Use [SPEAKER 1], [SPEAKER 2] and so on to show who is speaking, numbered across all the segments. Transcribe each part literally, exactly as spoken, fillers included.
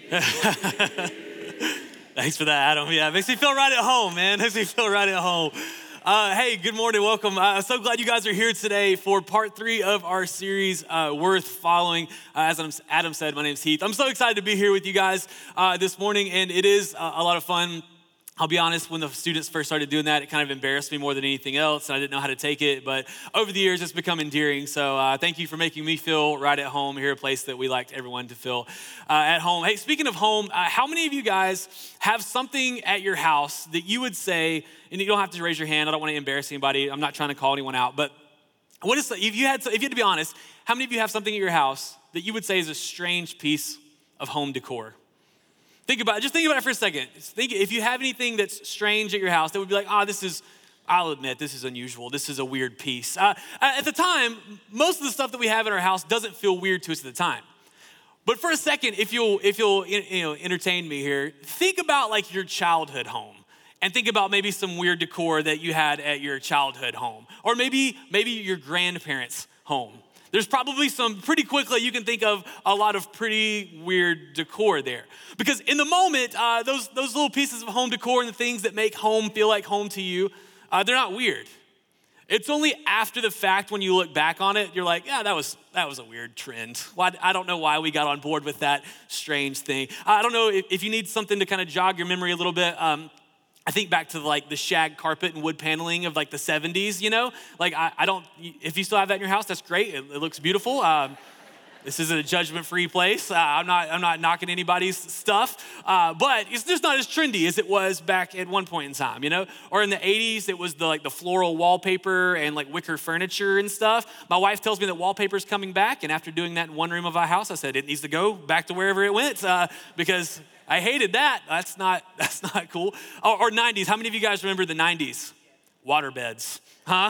[SPEAKER 1] Thanks for that, Adam. Yeah, it makes me feel right at home, man. Makes me feel right at home. Uh, hey, good morning, welcome. I'm uh, so glad you guys are here today for part three of our series, uh, Worth Following. Uh, as Adam said, my name's Heath. I'm so excited to be here with you guys uh, this morning, and it is uh, a lot of fun. I'll be honest, when the students first started doing that, it kind of embarrassed me more than anything else, and I didn't know how to take it, but over the years, it's become endearing, so uh, thank you for making me feel right at home here, a place that we like everyone to feel uh, at home. Hey, speaking of home, uh, how many of you guys have something at your house that you would say, and you don't have to raise your hand, I don't want to embarrass anybody, I'm not trying to call anyone out, but what is, if you had, if you had to be honest, how many of you have something at your house that you would say is a strange piece of home decor? Think about it, just think about it for a second. Think if you have anything that's strange at your house that would be like, ah, oh, this is, I'll admit, this is unusual. This is a weird piece. Uh, at the time, most of the stuff that we have in our house doesn't feel weird to us at the time. But for a second, if you'll, if you'll you know, entertain me here, think about like your childhood home. And think about maybe some weird decor that you had at your childhood home. Or maybe, maybe your grandparents' home. There's probably some, pretty quickly you can think of a lot of pretty weird decor there. Because in the moment, uh, those, those little pieces of home decor and the things that make home feel like home to you, uh, they're not weird. It's only after the fact when you look back on it, you're like, yeah, that was that was a weird trend. Why, I don't know why we got on board with that strange thing. I don't know if, if you need something to kind of jog your memory a little bit. Um, I think back to like the shag carpet and wood paneling of like the seventies, you know? Like I, I don't, if you still have that in your house, that's great. It, it looks beautiful. Um, this isn't a judgment-free place. Uh, I'm not I'm not knocking anybody's stuff, uh, but it's just not as trendy as it was back at one point in time, you know? Or in the eighties, it was the like the floral wallpaper and like wicker furniture and stuff. My wife tells me that wallpaper's coming back, and after doing that in one room of our house, I said it needs to go back to wherever it went uh, because I hated that. That's not that's not cool. Or, or nineties. How many of you guys remember the nineties? Water beds, huh?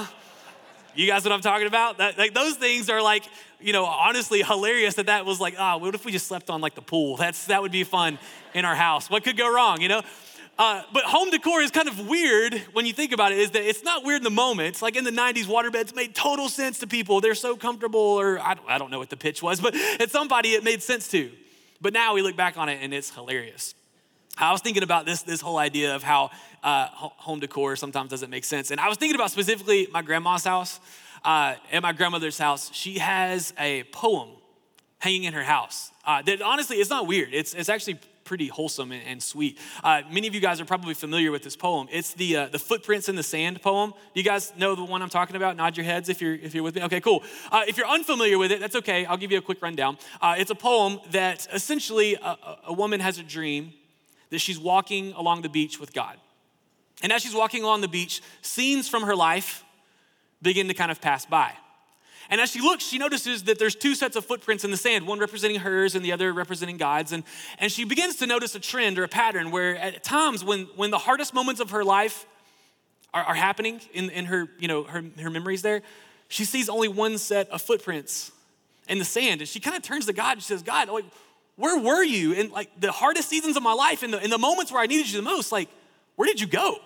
[SPEAKER 1] You guys know what I'm talking about? That, like those things are like, you know, honestly hilarious that that was like, ah, oh, what if we just slept on like the pool? That's that would be fun in our house. What could go wrong, you know? Uh, but home decor is kind of weird when you think about it, is that it's not weird in the moment. It's like in the nineties, waterbeds made total sense to people. They're so comfortable, or I don't, I don't know what the pitch was, but at somebody it made sense to. But now we look back on it and it's hilarious. I was thinking about this, this whole idea of how uh, home decor sometimes doesn't make sense. And I was thinking about specifically my grandma's house. Uh, at my grandmother's house, she has a poem hanging in her house. Uh, that honestly, it's not weird. It's, it's actually pretty wholesome and, and sweet. Uh, many of you guys are probably familiar with this poem. It's the uh, the Footprints in the Sand poem. Do you guys know the one I'm talking about? Nod your heads if you're if you're with me. Okay, cool. Uh, if you're unfamiliar with it, that's okay. I'll give you a quick rundown. Uh, it's a poem that essentially a, a woman has a dream that she's walking along the beach with God. And as she's walking along the beach, scenes from her life begin to kind of pass by. And as she looks, she notices that there's two sets of footprints in the sand, one representing hers and the other representing God's. And, and she begins to notice a trend or a pattern where at times when, when the hardest moments of her life are, are happening in, in her, you know, her, her memories there, she sees only one set of footprints in the sand. And she kind of turns to God and she says, God, like, where were you in like the hardest seasons of my life, in the, in the moments where I needed you the most? Like, where did you go?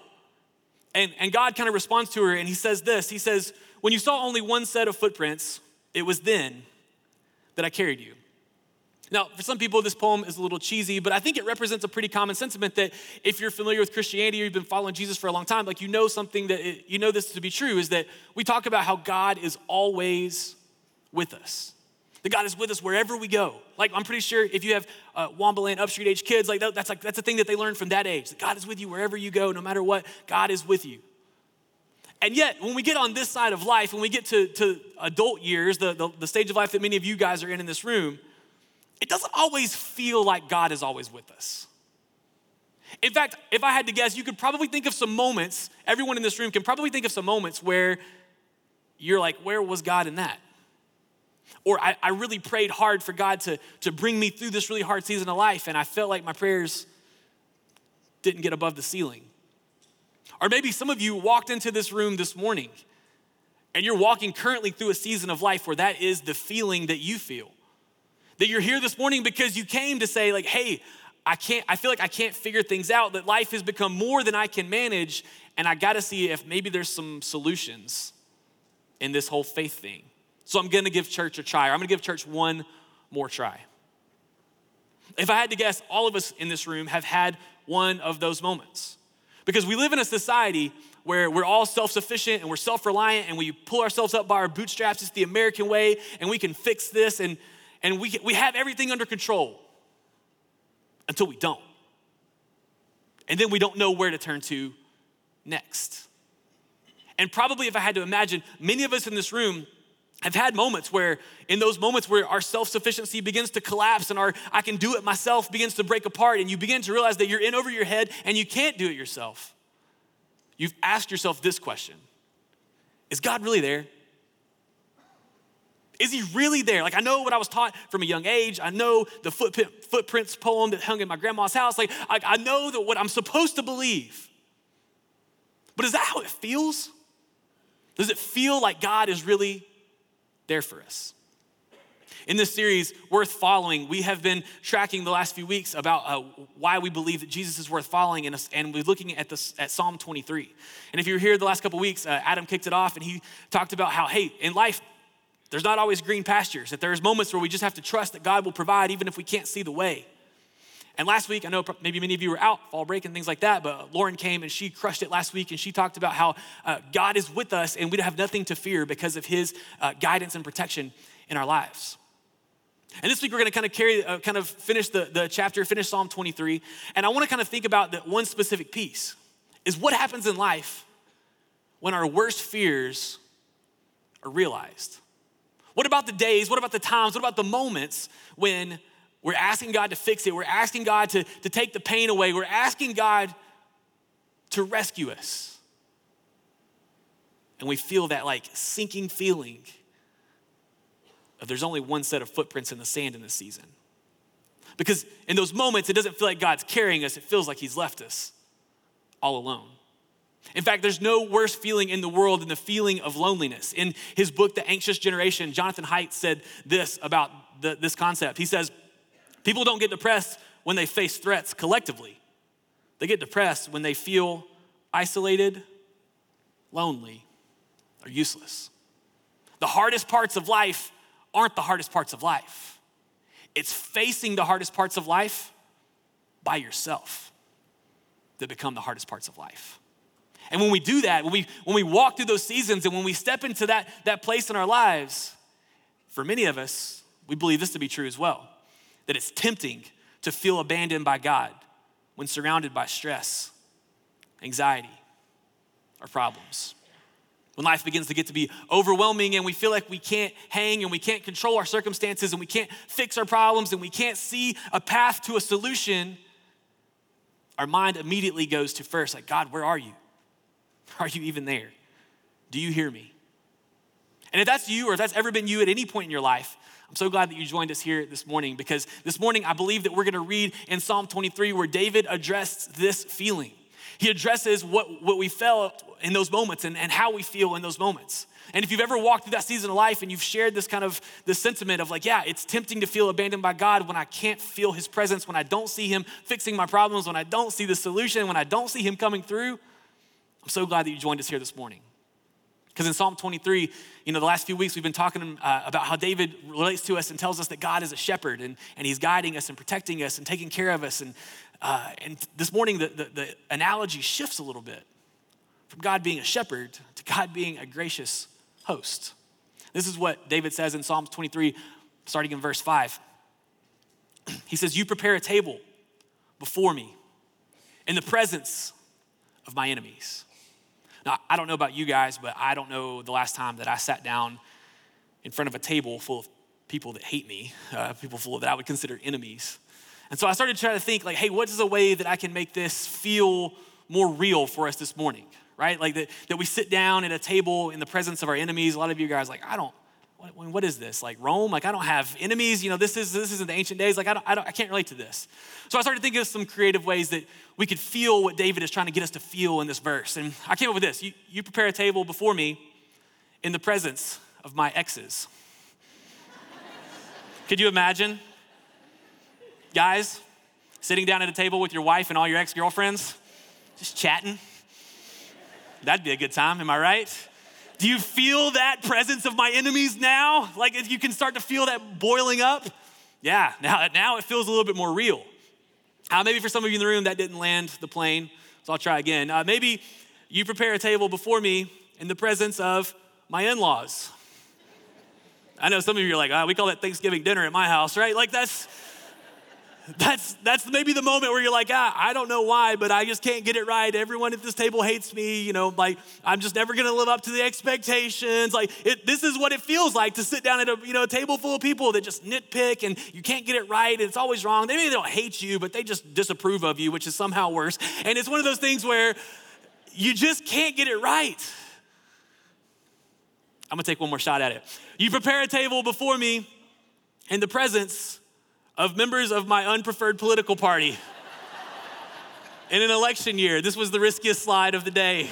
[SPEAKER 1] And, and God kind of responds to her and he says this, he says, when you saw only one set of footprints, it was then that I carried you. Now, for some people, this poem is a little cheesy, but I think it represents a pretty common sentiment that if you're familiar with Christianity or you've been following Jesus for a long time, like you know something that, it, you know this to be true, is that we talk about how God is always with us. That God is with us wherever we go. Like, I'm pretty sure if you have uh, Wombaland, Upstreet age kids, like that, that's like that's a thing that they learn from that age. That God is with you wherever you go, no matter what, God is with you. And yet, when we get on this side of life, when we get to, to adult years, the, the, the stage of life that many of you guys are in in this room, it doesn't always feel like God is always with us. In fact, if I had to guess, you could probably think of some moments, everyone in this room can probably think of some moments where you're like, where was God in that? Or I, I really prayed hard for God to, to bring me through this really hard season of life, and I felt like my prayers didn't get above the ceiling. Or maybe some of you walked into this room this morning, and you're walking currently through a season of life where that is the feeling that you feel. That you're here this morning because you came to say like, hey, I can't, I feel like I can't figure things out, that life has become more than I can manage, and I gotta see if maybe there's some solutions in this whole faith thing. So I'm gonna give church a try, or I'm gonna give church one more try. If I had to guess, all of us in this room have had one of those moments. Because we live in a society where we're all self-sufficient and we're self-reliant and we pull ourselves up by our bootstraps. It's the American way and we can fix this and, and we, we have everything under control until we don't. And then we don't know where to turn to next. And probably if I had to imagine, many of us in this room have had moments where, in those moments where our self-sufficiency begins to collapse and our I can do it myself begins to break apart and you begin to realize that you're in over your head and you can't do it yourself. You've asked yourself this question: is God really there? Is he really there? Like, I know what I was taught from a young age. I know the footprint, footprints poem that hung in my grandma's house. Like, I, I know that what I'm supposed to believe. But is that how it feels? Does it feel like God is really there for us? In this series, Worth Following, we have been tracking the last few weeks about uh, why we believe that Jesus is worth following, and, and we're looking at this at Psalm twenty-three. And if you were here the last couple weeks, uh, Adam kicked it off, and he talked about how, hey, in life, there's not always green pastures, that there's moments where we just have to trust that God will provide even if we can't see the way. And last week, I know maybe many of you were out, fall break and things like that, but Lauren came and she crushed it last week and she talked about how uh, God is with us and we have nothing to fear because of his uh, guidance and protection in our lives. And this week, we're gonna kind of carry, uh, kind of finish the, the chapter, finish Psalm twenty-three. And I wanna kind of think about that one specific piece, is what happens in life when our worst fears are realized? What about the days, what about the times, what about the moments when we're asking God to fix it, we're asking God to, to take the pain away, we're asking God to rescue us. And we feel that like sinking feeling of there's only one set of footprints in the sand in this season. Because in those moments, it doesn't feel like God's carrying us, it feels like he's left us all alone. In fact, there's no worse feeling in the world than the feeling of loneliness. In his book, The Anxious Generation, Jonathan Haidt said this about the, this concept. He says, people don't get depressed when they face threats collectively. They get depressed when they feel isolated, lonely, or useless. The hardest parts of life aren't the hardest parts of life. It's facing the hardest parts of life by yourself that become the hardest parts of life. And when we do that, when we when we walk through those seasons and when we step into that, that place in our lives, for many of us, we believe this to be true as well, that it's tempting to feel abandoned by God when surrounded by stress, anxiety, or problems. When life begins to get to be overwhelming and we feel like we can't hang and we can't control our circumstances and we can't fix our problems and we can't see a path to a solution, our mind immediately goes to first, like, God, where are you? Are you even there? Do you hear me? And if that's you or if that's ever been you at any point in your life, I'm so glad that you joined us here this morning, because this morning I believe that we're gonna read in Psalm twenty-three where David addressed this feeling. He addresses what, what we felt in those moments and, and how we feel in those moments. And if you've ever walked through that season of life and you've shared this kind of this sentiment of like, yeah, it's tempting to feel abandoned by God when I can't feel his presence, when I don't see him fixing my problems, when I don't see the solution, when I don't see him coming through, I'm so glad that you joined us here this morning. Because in Psalm twenty-three, you know, the last few weeks we've been talking uh, about how David relates to us and tells us that God is a shepherd and, and he's guiding us and protecting us and taking care of us. And, uh, and this morning the, the, the analogy shifts a little bit from God being a shepherd to God being a gracious host. This is what David says in Psalm twenty-three, starting in verse five. He says, you prepare a table before me in the presence of my enemies. Now, I don't know about you guys, but I don't know the last time that I sat down in front of a table full of people that hate me, uh, people full of that I would consider enemies. And so I started to try to think like, hey, what is a way that I can make this feel more real for us this morning, right? Like that, that we sit down at a table in the presence of our enemies. A lot of you guys are like, I don't, what, what is this? Like Rome? Like I don't have enemies. You know, this is this isn't the ancient days. Like I don't, I don't, I can't relate to this. So I started thinking of some creative ways that we could feel what David is trying to get us to feel in this verse. And I came up with this. You, you prepare a table before me in the presence of my exes. Could you imagine? Guys, sitting down at a table with your wife and all your ex-girlfriends, just chatting. That'd be a good time, am I right? Do you feel that presence of my enemies now? Like you can start to feel that boiling up? Yeah, now, now it feels a little bit more real. Uh, maybe for some of you in the room that didn't land the plane, so I'll try again. Uh, maybe you prepare a table before me in the presence of my in-laws. I know some of you are like, oh, we call that Thanksgiving dinner at my house, right? Like that's, that's, that's maybe the moment where you're like, ah, I don't know why, but I just can't get it right. Everyone at this table hates me. You know, like I'm just never gonna live up to the expectations. Like it, this is what it feels like to sit down at a, you know, a table full of people that just nitpick and you can't get it right and it's always wrong. They maybe they don't hate you, but they just disapprove of you, which is somehow worse. And it's one of those things where you just can't get it right. I'm gonna take one more shot at it. You prepare a table before me in the presence of members of my unpreferred political party. In an election year, this was the riskiest slide of the day.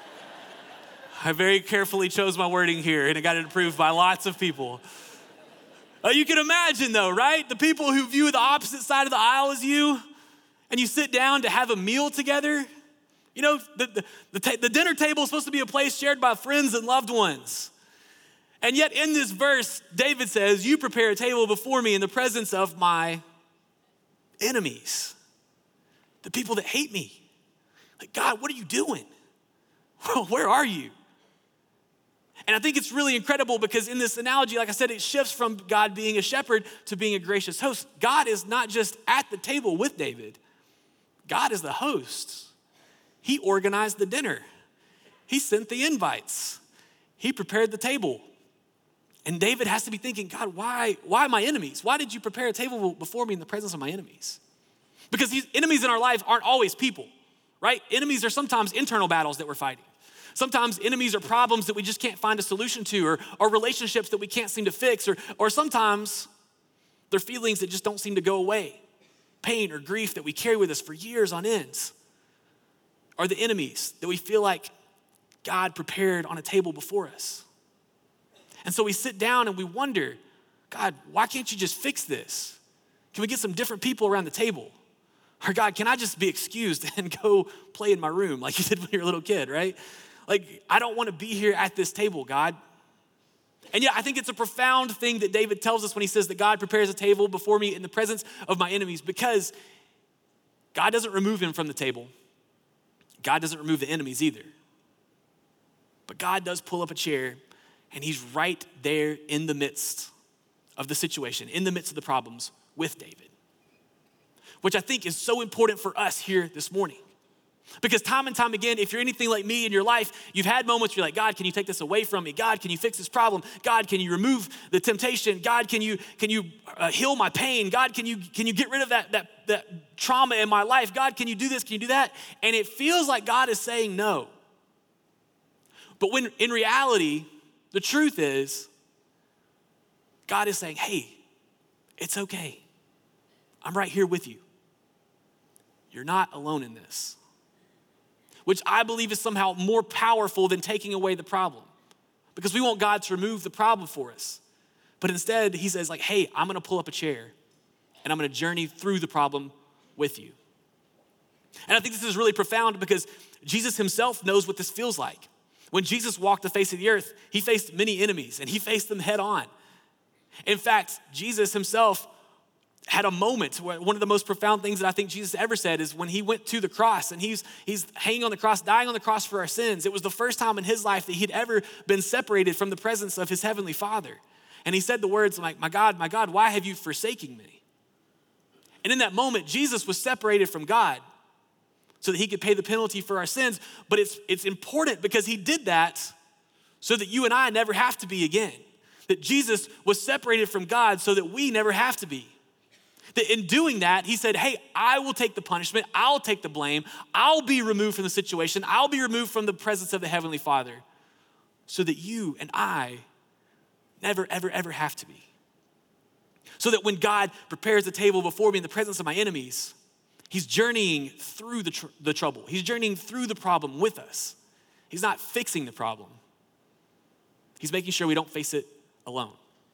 [SPEAKER 1] I very carefully chose my wording here and it got it approved by lots of people. Uh, you can imagine though, right? The people who view the opposite side of the aisle as you, and you sit down to have a meal together. You know, the, the, the, ta- the dinner table is supposed to be a place shared by friends and loved ones. And yet in this verse, David says, you prepare a table before me in the presence of my enemies, the people that hate me. Like, God, what are you doing? Where are you? And I think it's really incredible because in this analogy, like I said, it shifts from God being a shepherd to being a gracious host. God is not just at the table with David. God is the host. He organized the dinner. He sent the invites. He prepared the table. And David has to be thinking, God, why, why my enemies? Why did you prepare a table before me in the presence of my enemies? Because these enemies in our life aren't always people, right? Enemies are sometimes internal battles that we're fighting. Sometimes enemies are problems that we just can't find a solution to, or, or relationships that we can't seem to fix, or, or sometimes they're feelings that just don't seem to go away. Pain or grief that we carry with us for years on ends are the enemies that we feel like God prepared on a table before us. And so we sit down and we wonder, God, why can't you just fix this? Can we get some different people around the table? Or God, can I just be excused and go play in my room like you did when you were a little kid, right? Like, I don't want to be here at this table, God. And yeah, I think it's a profound thing that David tells us when he says that God prepares a table before me in the presence of my enemies, because God doesn't remove him from the table. God doesn't remove the enemies either. But God does pull up a chair and he's right there in the midst of the situation, in the midst of the problems with David, which I think is so important for us here this morning. Because time and time again, if you're anything like me in your life, you've had moments where you're like, God, can you take this away from me? God, can you fix this problem? God, can you remove the temptation? God, can you can you uh, heal my pain? God, can you can you get rid of that, that, that trauma in my life? God, can you do this? Can you do that? And it feels like God is saying no. But when in reality, the truth is, God is saying, hey, it's okay. I'm right here with you. You're not alone in this. Which I believe is somehow more powerful than taking away the problem. Because we want God to remove the problem for us. But instead, he says like, hey, I'm gonna pull up a chair and I'm gonna journey through the problem with you. And I think this is really profound because Jesus himself knows what this feels like. When Jesus walked the face of the earth, he faced many enemies and he faced them head on. In fact, Jesus himself had a moment where one of the most profound things that I think Jesus ever said is when he went to the cross and he's, he's hanging on the cross, dying on the cross for our sins. It was the first time in his life that he'd ever been separated from the presence of his heavenly Father. And he said the words like, my God, my God, why have you forsaken me? And in that moment, Jesus was separated from God so that he could pay the penalty for our sins. But it's, it's important because he did that so that you and I never have to be again. That Jesus was separated from God so that we never have to be. That in doing that, he said, hey, I will take the punishment. I'll take the blame. I'll be removed from the situation. I'll be removed from the presence of the Heavenly Father so that you and I never, ever, ever have to be. So that when God prepares the table before me in the presence of my enemies, he's journeying through the, tr- the trouble. He's journeying through the problem with us. He's not fixing the problem. He's making sure we don't face it alone.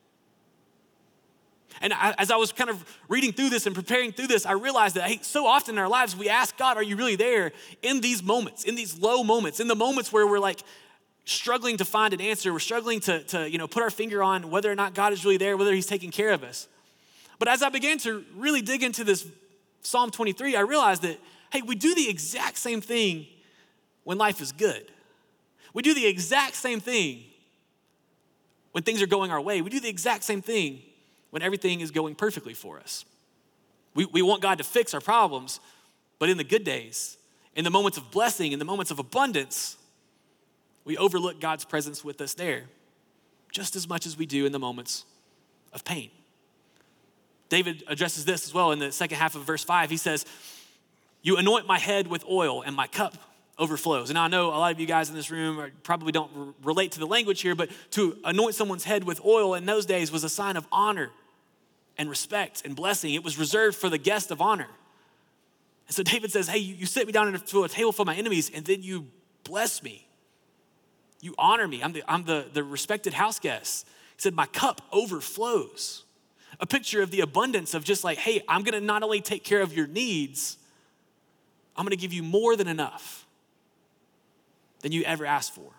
[SPEAKER 1] And I, as I was kind of reading through this and preparing through this, I realized that hey, so often in our lives, we ask God, are you really there in these moments, in these low moments, in the moments where we're like struggling to find an answer, we're struggling to, to you know, put our finger on whether or not God is really there, whether he's taking care of us. But as I began to really dig into this Psalm twenty-three, I realized that, hey, we do the exact same thing when life is good. We do the exact same thing when things are going our way. We do the exact same thing when everything is going perfectly for us. We, we want God to fix our problems, but in the good days, in the moments of blessing, in the moments of abundance, we overlook God's presence with us there just as much as we do in the moments of pain. David addresses this as well in the second half of verse five. He says, you anoint my head with oil and my cup overflows. And I know a lot of you guys in this room probably don't r- relate to the language here, but to anoint someone's head with oil in those days was a sign of honor and respect and blessing. It was reserved for the guest of honor. And so David says, hey, you, you sit me down to a table for my enemies and then you bless me. You honor me. I'm the, I'm the, the respected house guest. He said, my cup overflows. A picture of the abundance of just like, hey, I'm gonna not only take care of your needs, I'm gonna give you more than enough than you ever asked for.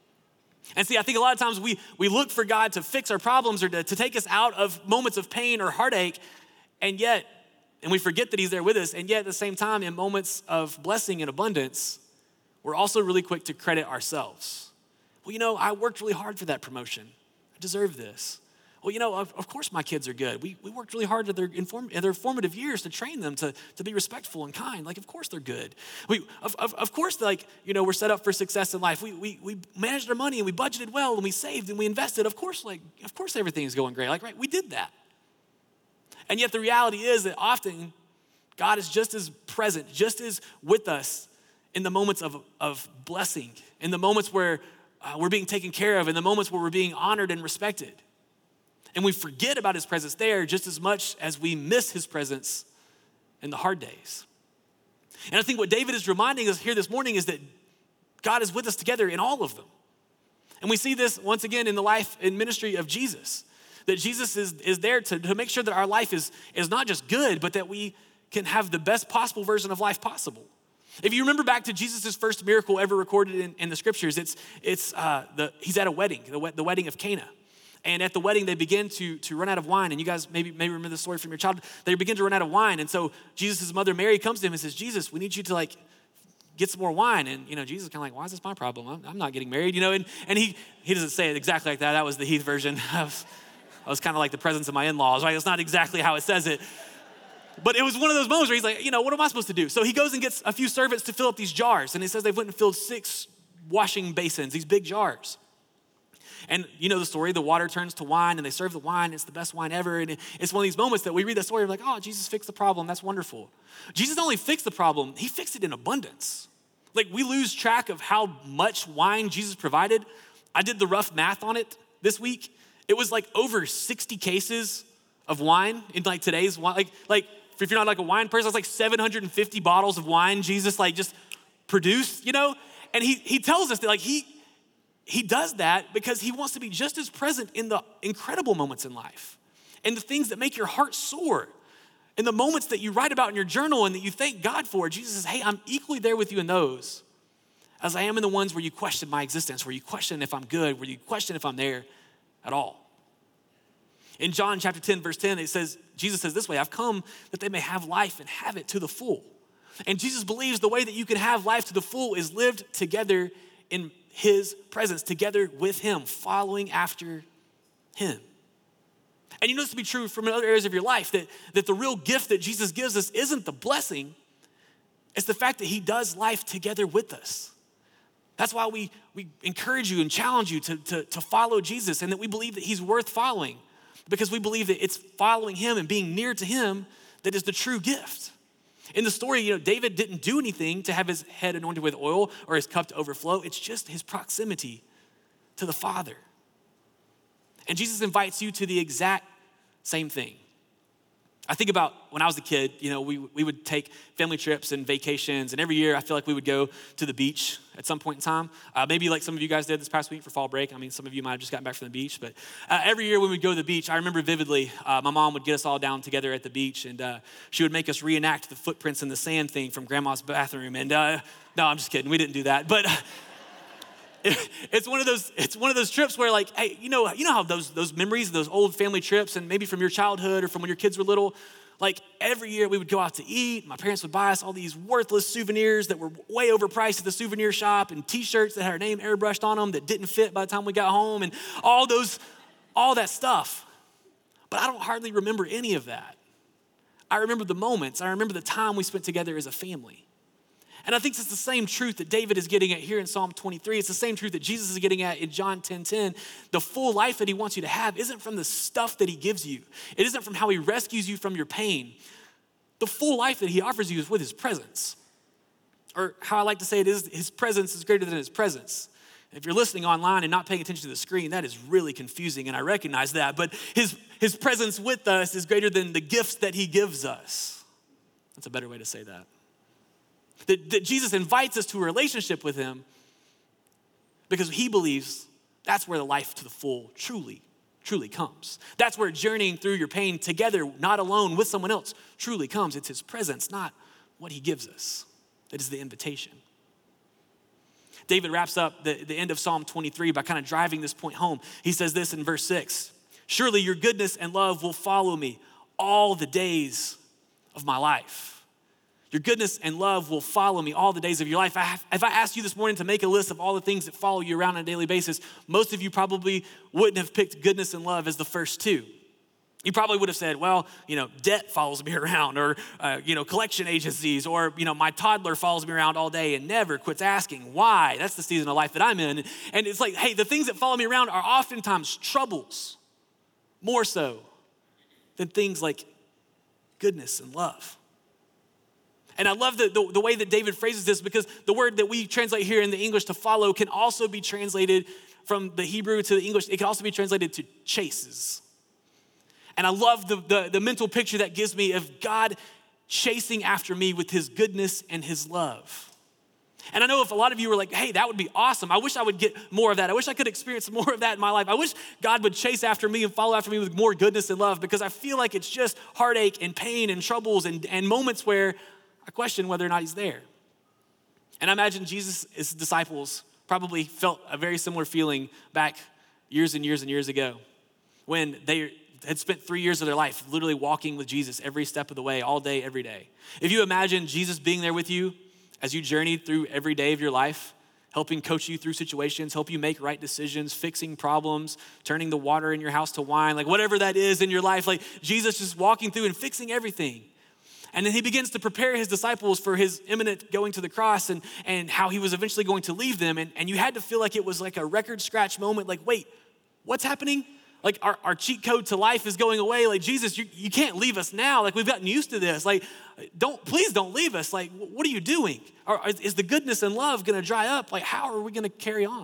[SPEAKER 1] And see, I think a lot of times we, we look for God to fix our problems or to, to take us out of moments of pain or heartache, and yet, and we forget that he's there with us, and yet at the same time, in moments of blessing and abundance, we're also really quick to credit ourselves. Well, you know, I worked really hard for that promotion. I deserve this. Well, you know, of, of course my kids are good. We, we worked really hard at their, inform, at their formative years to train them to, to be respectful and kind. Like, of course they're good. We, of, of, of course, like, you know, we're set up for success in life. We, we, we managed our money and we budgeted well and we saved and we invested. Of course, like, of course everything is going great. Like, right, we did that. And yet the reality is that often God is just as present, just as with us in the moments of, of blessing, in the moments where uh, we're being taken care of, in the moments where we're being honored and respected. And we forget about his presence there just as much as we miss his presence in the hard days. And I think what David is reminding us here this morning is that God is with us together in all of them. And we see this once again in the life and ministry of Jesus, that Jesus is, is there to, to make sure that our life is, is not just good, but that we can have the best possible version of life possible. If you remember back to Jesus' first miracle ever recorded in, in the scriptures, it's, it's uh, the, he's at a wedding, the, the wedding of Cana. And at the wedding, they begin to, to run out of wine. And you guys maybe, maybe remember the story from your childhood. They begin to run out of wine. And so Jesus' mother, Mary, comes to him and says, Jesus, we need you to like get some more wine. And, you know, Jesus is kind of like, why is this my problem? I'm, I'm not getting married, you know? And, and he, he doesn't say it exactly like that. That was the Heath version. I was, I was kind of like the presence of my in-laws, right? It's not exactly how it says it. But it was one of those moments where he's like, you know, what am I supposed to do? So he goes and gets a few servants to fill up these jars. And it says they went and filled six washing basins, these big jars. And you know the story, the water turns to wine and they serve the wine. It's the best wine ever. And it's one of these moments that we read that story, we're like, oh, Jesus fixed the problem. That's wonderful. Jesus not only fixed the problem, he fixed it in abundance. Like we lose track of how much wine Jesus provided. I did the rough math on it this week. It was like over sixty cases of wine in like today's wine. Like, like if you're not like a wine person, it's like seven hundred fifty bottles of wine Jesus like just produced, you know? And he he tells us that like he, He does that because he wants to be just as present in the incredible moments in life and the things that make your heart soar and the moments that you write about in your journal and that you thank God for. Jesus says, hey, I'm equally there with you in those as I am in the ones where you question my existence, where you question if I'm good, where you question if I'm there at all. In John chapter ten, verse ten, it says, Jesus says this way, I've come that they may have life and have it to the full. And Jesus believes the way that you can have life to the full is lived together in his presence, together with him, following after him. And you know this to be true from other areas of your life, that, that the real gift that Jesus gives us isn't the blessing, it's the fact that he does life together with us. That's why we, we encourage you and challenge you to, to, to follow Jesus and that we believe that he's worth following because we believe that it's following him and being near to him that is the true gift. In the story, you know, David didn't do anything to have his head anointed with oil or his cup to overflow. It's just his proximity to the Father. And Jesus invites you to the exact same thing. I think about when I was a kid, you know, we, we would take family trips and vacations, and every year I feel like we would go to the beach at some point in time. Uh, maybe like some of you guys did this past week for fall break. I mean, some of you might have just gotten back from the beach, but uh, every year when we'd go to the beach, I remember vividly, uh, my mom would get us all down together at the beach, and uh, she would make us reenact the footprints in the sand thing from grandma's bathroom. And uh, no, I'm just kidding. We didn't do that. But it's one of those, it's one of those trips where like, hey, you know, you know how those, those memories, those old family trips, and maybe from your childhood or from when your kids were little, like every year we would go out to eat. My parents would buy us all these worthless souvenirs that were way overpriced at the souvenir shop, and t-shirts that had our name airbrushed on them that didn't fit by the time we got home, and all those, all that stuff. But I don't hardly remember any of that. I remember the moments. I remember the time we spent together as a family. And I think it's the same truth that David is getting at here in Psalm twenty-three. It's the same truth that Jesus is getting at in John ten ten. The full life that he wants you to have isn't from the stuff that he gives you. It isn't from how he rescues you from your pain. The full life that he offers you is with his presence. Or how I like to say it is, his presence is greater than his presence. If you're listening online and not paying attention to the screen, that is really confusing, and I recognize that. But his, his presence with us is greater than the gifts that he gives us. That's a better way to say that. That, that Jesus invites us to a relationship with him because he believes that's where the life to the full truly, truly comes. That's where journeying through your pain together, not alone with someone else, truly comes. It's his presence, not what he gives us. That is the invitation. David wraps up the, the end of Psalm twenty-three by kind of driving this point home. He says this in verse six, "Surely your goodness and love will follow me all the days of my life." Your goodness and love will follow me all the days of your life. I have, if I asked you this morning to make a list of all the things that follow you around on a daily basis, most of you probably wouldn't have picked goodness and love as the first two. You probably would have said, well, you know, debt follows me around, or, uh, you know, collection agencies, or, you know, my toddler follows me around all day and never quits asking why. That's the season of life that I'm in. And it's like, hey, the things that follow me around are oftentimes troubles, more so than things like goodness and love. And I love the, the, the way that David phrases this, because the word that we translate here in the English to follow can also be translated from the Hebrew to the English. It can also be translated to chases. And I love the, the, the mental picture that gives me of God chasing after me with his goodness and his love. And I know if a lot of you were like, hey, that would be awesome. I wish I would get more of that. I wish I could experience more of that in my life. I wish God would chase after me and follow after me with more goodness and love, because I feel like it's just heartache and pain and troubles and, and moments where I question whether or not he's there. And I imagine Jesus' disciples probably felt a very similar feeling back years and years and years ago when they had spent three years of their life literally walking with Jesus every step of the way, all day, every day. If you imagine Jesus being there with you as you journeyed through every day of your life, helping coach you through situations, help you make right decisions, fixing problems, turning the water in your house to wine, like whatever that is in your life, like Jesus just walking through and fixing everything. And then he begins to prepare his disciples for his imminent going to the cross, and, and how he was eventually going to leave them. And, and you had to feel like it was like a record scratch moment. Like, wait, what's happening? Like our, our cheat code to life is going away. Like, Jesus, you, you can't leave us now. Like, we've gotten used to this. Like, don't, please don't leave us. Like, what are you doing? Or is the goodness and love going to dry up? Like, how are we going to carry on?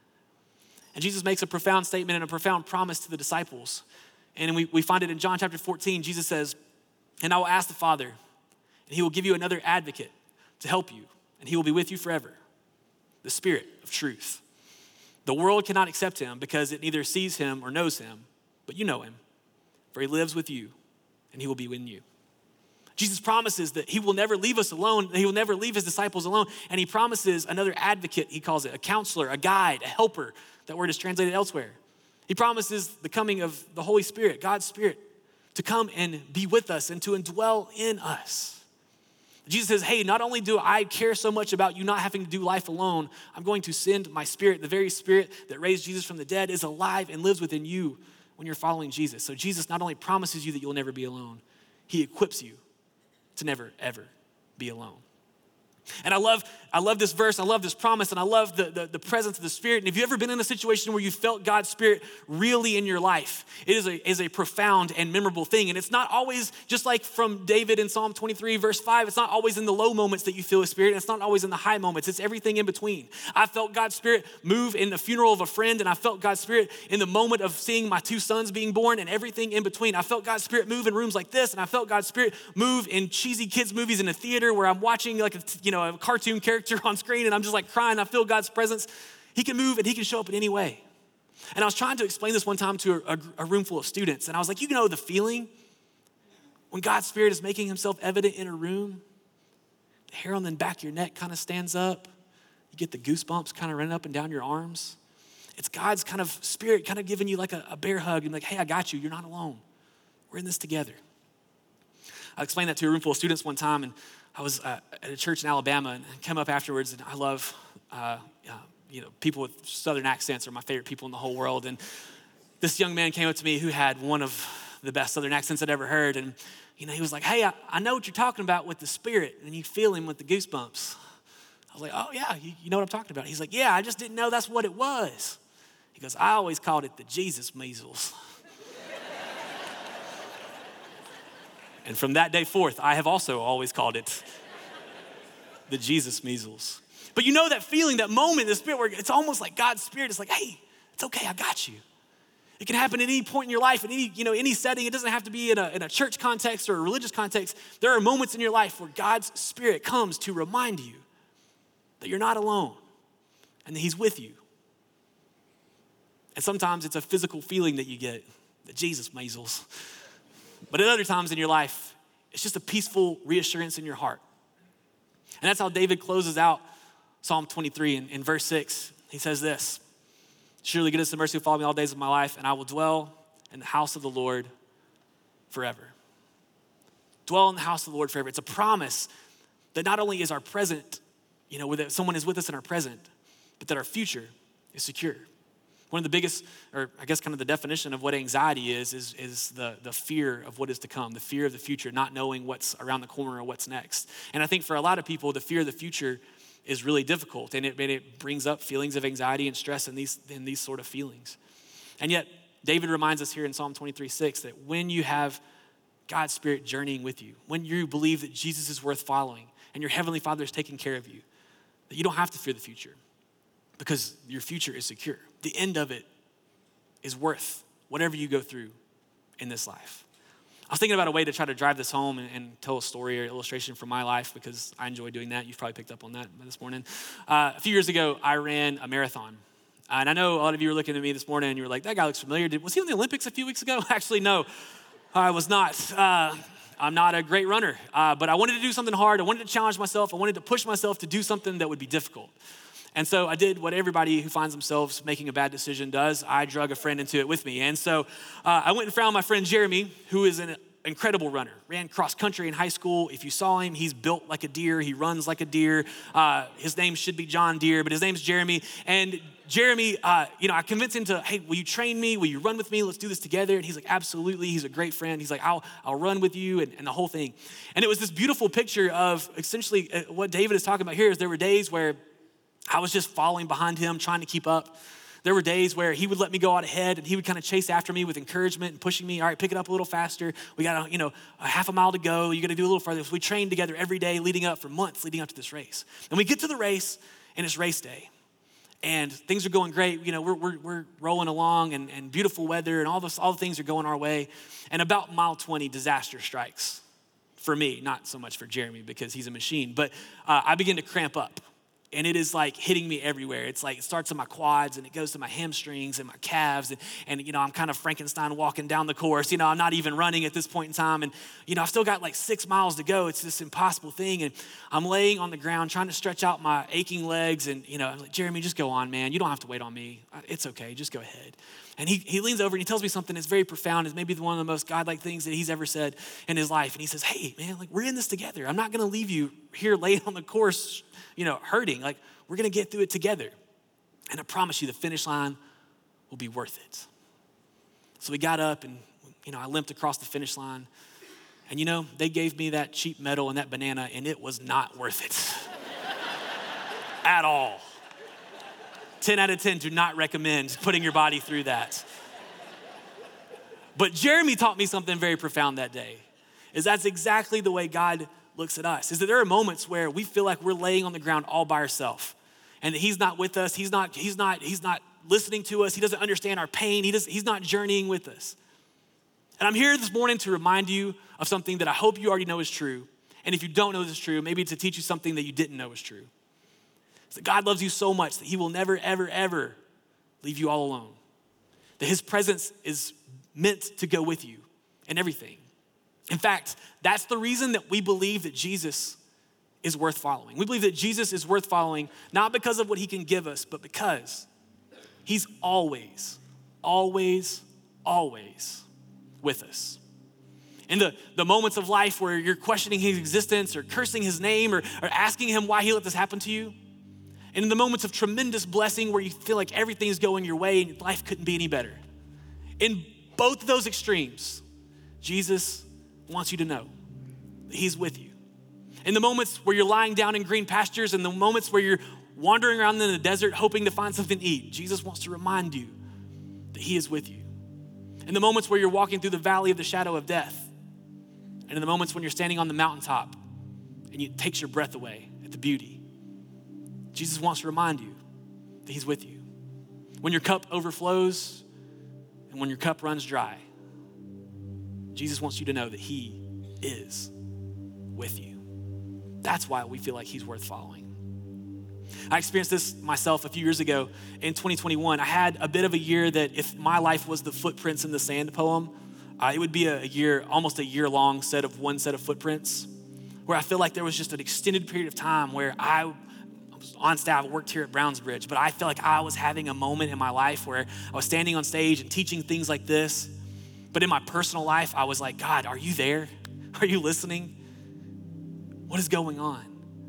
[SPEAKER 1] And Jesus makes a profound statement and a profound promise to the disciples. And we, we find it in John chapter fourteen. Jesus says, "And I will ask the Father, and he will give you another advocate to help you, and he will be with you forever, the Spirit of truth. The world cannot accept him because it neither sees him or knows him, but you know him, for he lives with you, and he will be in you." Jesus promises that he will never leave us alone, that he will never leave his disciples alone, and he promises another advocate, he calls it, a counselor, a guide, a helper. That word is translated elsewhere. He promises the coming of the Holy Spirit, God's Spirit, to come and be with us and to indwell in us. Jesus says, hey, not only do I care so much about you not having to do life alone, I'm going to send my Spirit. The very Spirit that raised Jesus from the dead is alive and lives within you when you're following Jesus. So Jesus not only promises you that you'll never be alone, he equips you to never, ever be alone. And I love, I love this verse, I love this promise, and I love the, the, the presence of the Spirit. And if you've ever been in a situation where you felt God's Spirit really in your life, it is a, is a profound and memorable thing. And it's not always, just like from David in Psalm twenty-three, verse five, it's not always in the low moments that you feel His Spirit, and it's not always in the high moments, it's everything in between. I felt God's Spirit move in the funeral of a friend, and I felt God's Spirit in the moment of seeing my two sons being born, and everything in between. I felt God's Spirit move in rooms like this, and I felt God's Spirit move in cheesy kids movies in a theater where I'm watching like a, you know, a cartoon character on screen and I'm just like crying. I feel God's presence. He can move and he can show up in any way. And I was trying to explain this one time to a, a room full of students. And I was like, you know the feeling when God's Spirit is making himself evident in a room, the hair on the back of your neck kind of stands up. You get the goosebumps kind of running up and down your arms. It's God's kind of spirit kind of giving you like a, a bear hug and like, hey, I got you. You're not alone. We're in this together. I explained that to a room full of students one time, and I was uh, at a church in Alabama and came up afterwards, and I love, uh, uh, you know, people with Southern accents are my favorite people in the whole world. And this young man came up to me who had one of the best Southern accents I'd ever heard. And, you know, he was like, hey, I, I know what you're talking about with the spirit, and you feel him with the goosebumps. I was like, oh yeah, you, you know what I'm talking about. He's like, yeah, I just didn't know that's what it was. He goes, I always called it the Jesus measles. And from that day forth, I have also always called it the Jesus measles. But you know that feeling, that moment in the spirit where it's almost like God's spirit is like, hey, it's okay, I got you. It can happen at any point in your life, in any, you know, any setting. It doesn't have to be in a, in a church context or a religious context. There are moments in your life where God's spirit comes to remind you that you're not alone and that he's with you. And sometimes it's a physical feeling that you get, the Jesus measles. But at other times in your life, it's just a peaceful reassurance in your heart. And that's how David closes out Psalm twenty-three in, in verse six. He says this, surely goodness and mercy will follow me all the days of my life, and I will dwell in the house of the Lord forever. Dwell in the house of the Lord forever. It's a promise that not only is our present, you know, that someone is with us in our present, but that our future is secure. One of the biggest, or I guess kind of the definition of what anxiety is, is, is the, the fear of what is to come, the fear of the future, not knowing what's around the corner or what's next. And I think for a lot of people, the fear of the future is really difficult, and it, and it brings up feelings of anxiety and stress and these, and these sort of feelings. And yet, David reminds us here in Psalm twenty-three six that when you have God's Spirit journeying with you, when you believe that Jesus is worth following and your Heavenly Father is taking care of you, that you don't have to fear the future because your future is secure. The end of it is worth whatever you go through in this life. I was thinking about a way to try to drive this home and, and tell a story or illustration from my life because I enjoy doing that. You've probably picked up on that this morning. Uh, a few years ago, I ran a marathon. And I know a lot of you were looking at me this morning and you were like, that guy looks familiar. Did, was he on the Olympics a few weeks ago? Actually, no, I was not. Uh, I'm not a great runner, uh, but I wanted to do something hard. I wanted to challenge myself. I wanted to push myself to do something that would be difficult. And so I did what everybody who finds themselves making a bad decision does. I drug a friend into it with me. And so uh, I went and found my friend Jeremy, who is an incredible runner. Ran cross country in high school. If you saw him, he's built like a deer. He runs like a deer. Uh, his name should be John Deere, but his name's Jeremy. And Jeremy, uh, you know, I convinced him to, hey, will you train me? Will you run with me? Let's do this together. And he's like, absolutely. He's a great friend. He's like, I'll, I'll run with you and, and the whole thing. And it was this beautiful picture of essentially uh, what David is talking about here is there were days where I was just following behind him, trying to keep up. There were days where he would let me go out ahead and he would kind of chase after me with encouragement and pushing me. All right, pick it up a little faster. We got, you know, a half a mile to go. You got to do a little further. So we trained together every day leading up for months, leading up to this race. And we get to the race and it's race day. And things are going great. You know, we're we're, we're rolling along and, and beautiful weather and all this, all the things are going our way. And about mile twenty, disaster strikes for me, not so much for Jeremy because he's a machine, but uh, I begin to cramp up. And it is like hitting me everywhere. It's like it starts in my quads and it goes to my hamstrings and my calves. And, and, you know, I'm kind of Frankenstein walking down the course. You know, I'm not even running at this point in time. And, you know, I've still got like six miles to go. It's this impossible thing. And I'm laying on the ground trying to stretch out my aching legs. And, you know, I'm like, Jeremy, just go on, man. You don't have to wait on me. It's okay. Just go ahead. And he, he leans over and he tells me something that's very profound. It's maybe one of the most godlike things that he's ever said in his life. And he says, hey, man, like we're in this together. I'm not going to leave you here laying on the course, you know, hurting. Like we're going to get through it together. And I promise you the finish line will be worth it. So we got up and, you know, I limped across the finish line. And, you know, they gave me that cheap medal and that banana and it was not worth it at all. ten out of ten, do not recommend putting your body through that. But Jeremy taught me something very profound that day, is that's exactly the way God looks at us, is that there are moments where we feel like we're laying on the ground all by ourselves and that he's not with us, he's not, he's not, he's not listening to us, he doesn't understand our pain, he does, he's not journeying with us. And I'm here this morning to remind you of something that I hope you already know is true. And if you don't know this is true, maybe to teach you something that you didn't know is true. That God loves you so much that he will never, ever, ever leave you all alone. That his presence is meant to go with you in everything. In fact, that's the reason that we believe that Jesus is worth following. We believe that Jesus is worth following, not because of what he can give us, but because he's always, always, always with us. In the, the moments of life where you're questioning his existence or cursing his name or, or asking him why he let this happen to you, and in the moments of tremendous blessing where you feel like everything's going your way and life couldn't be any better. In both of those extremes, Jesus wants you to know that he's with you. In the moments where you're lying down in green pastures and the moments where you're wandering around in the desert hoping to find something to eat, Jesus wants to remind you that he is with you. In the moments where you're walking through the valley of the shadow of death, and in the moments when you're standing on the mountaintop and it takes your breath away at the beauty, Jesus wants to remind you that he's with you. When your cup overflows and when your cup runs dry, Jesus wants you to know that he is with you. That's why we feel like he's worth following. I experienced this myself a few years ago in twenty twenty-one. I had a bit of a year that if my life was the Footprints in the Sand poem, uh, it would be a, a year, almost a year long set of one set of footprints, where I feel like there was just an extended period of time where I, I was on staff, I worked here at Brownsbridge, but I felt like I was having a moment in my life where I was standing on stage and teaching things like this. But in my personal life, I was like, God, are you there? Are you listening? What is going on?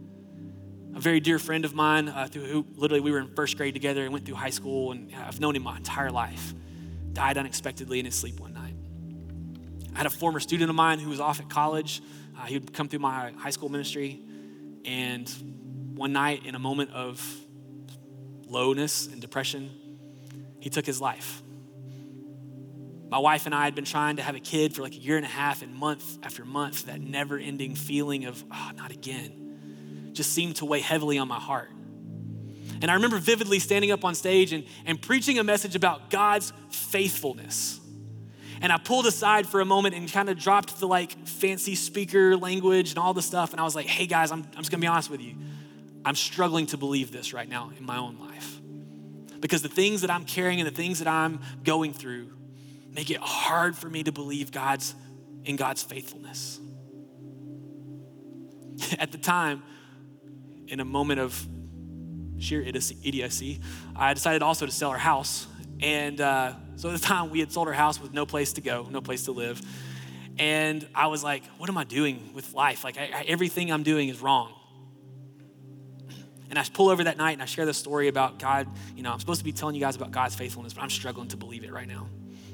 [SPEAKER 1] A very dear friend of mine, uh, through who literally we were in first grade together and went through high school, and I've known him my entire life, died unexpectedly in his sleep one night. I had a former student of mine who was off at college. Uh, he would come through my high school ministry, and one night in a moment of lowness and depression, he took his life. My wife and I had been trying to have a kid for like a year and a half, and month after month, that never-ending feeling of, oh, not again, just seemed to weigh heavily on my heart. And I remember vividly standing up on stage and, and preaching a message about God's faithfulness. And I pulled aside for a moment and kind of dropped the like fancy speaker language and all the stuff. And I was like, hey guys, I'm, I'm just gonna be honest with you. I'm struggling to believe this right now in my own life. Because the things that I'm carrying and the things that I'm going through make it hard for me to believe God's in God's faithfulness. At the time, in a moment of sheer idiocy, I decided also to sell our house. And uh, so at the time, we had sold our house with no place to go, no place to live. And I was like, what am I doing with life? Like, I, I, everything I'm doing is wrong. And I pull over that night and I share this story about God. You know, I'm supposed to be telling you guys about God's faithfulness, but I'm struggling to believe it right now.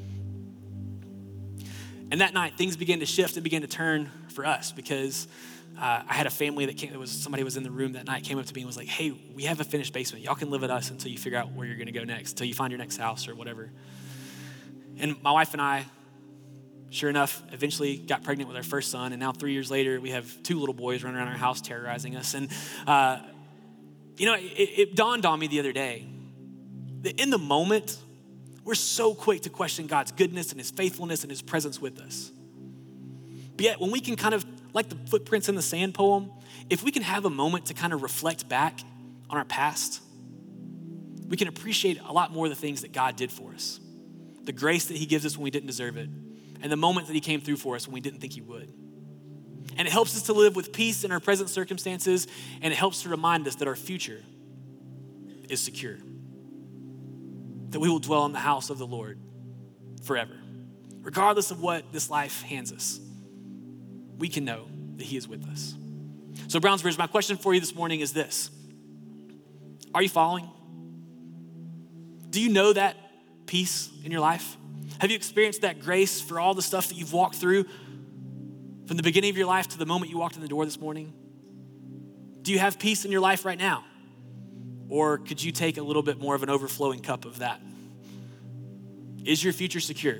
[SPEAKER 1] And that night, things began to shift and began to turn for us because uh, I had a family that came, there was somebody was in the room that night, came up to me and was like, hey, we have a finished basement. Y'all can live at us until you figure out where you're gonna go next, until you find your next house or whatever. And my wife and I, sure enough, eventually got pregnant with our first son. And now three years later, we have two little boys running around our house terrorizing us. And, uh, you know, it, it dawned on me the other day that in the moment, we're so quick to question God's goodness and his faithfulness and his presence with us. But yet when we can kind of, like the Footprints in the Sand poem, if we can have a moment to kind of reflect back on our past, we can appreciate a lot more of the things that God did for us. The grace that he gives us when we didn't deserve it, and the moment that he came through for us when we didn't think he would. And it helps us to live with peace in our present circumstances, and it helps to remind us that our future is secure. That we will dwell in the house of the Lord forever. Regardless of what this life hands us, we can know that he is with us. So Brownsbridge, my question for you this morning is this. Are you following? Do you know that peace in your life? Have you experienced that grace for all the stuff that you've walked through from the beginning of your life to the moment you walked in the door this morning? Do you have peace in your life right now? Or could you take a little bit more of an overflowing cup of that? Is your future secure?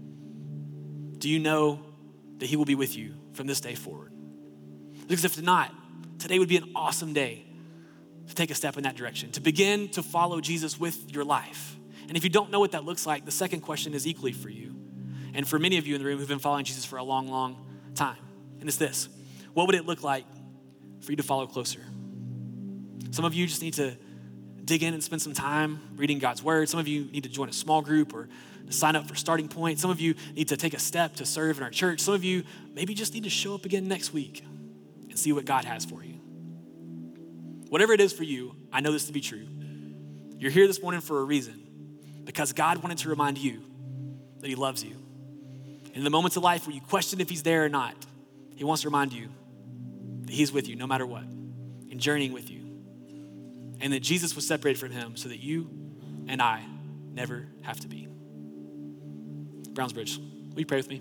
[SPEAKER 1] Do you know that he will be with you from this day forward? Because if not, today would be an awesome day to take a step in that direction, to begin to follow Jesus with your life. And if you don't know what that looks like, the second question is equally for you. And for many of you in the room who've been following Jesus for a long, long time. And it's this: what would it look like for you to follow closer? Some of you just need to dig in and spend some time reading God's word. Some of you need to join a small group or sign up for Starting Point. Some of you need to take a step to serve in our church. Some of you maybe just need to show up again next week and see what God has for you. Whatever it is for you, I know this to be true. You're here this morning for a reason, because God wanted to remind you that he loves you. In the moments of life where you question if he's there or not, he wants to remind you that he's with you no matter what, and journeying with you. And that Jesus was separated from him so that you and I never have to be. Brownsbridge, will you pray with me?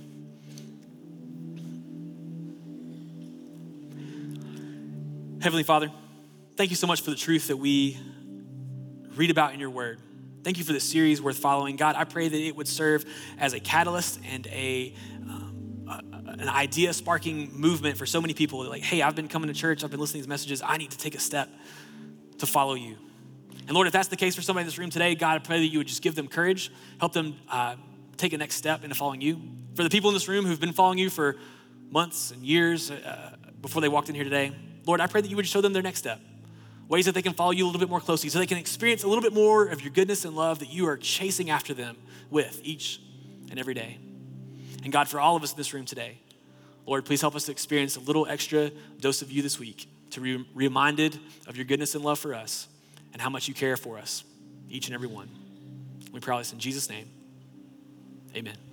[SPEAKER 1] Heavenly Father, thank you so much for the truth that we read about in your word. Thank you for this series worth following. God, I pray that it would serve as a catalyst and a, um, a an idea sparking movement for so many people. Like, hey, I've been coming to church, I've been listening to these messages, I need to take a step to follow you. And Lord, if that's the case for somebody in this room today, God, I pray that you would just give them courage, help them uh, take a next step into following you. For the people in this room who've been following you for months and years uh, before they walked in here today, Lord, I pray that you would show them their next step, ways that they can follow you a little bit more closely so they can experience a little bit more of your goodness and love that you are chasing after them with each and every day. And God, for all of us in this room today, Lord, please help us to experience a little extra dose of you this week, to be reminded of your goodness and love for us and how much you care for us, each and every one. We pray all this in Jesus' name. Amen.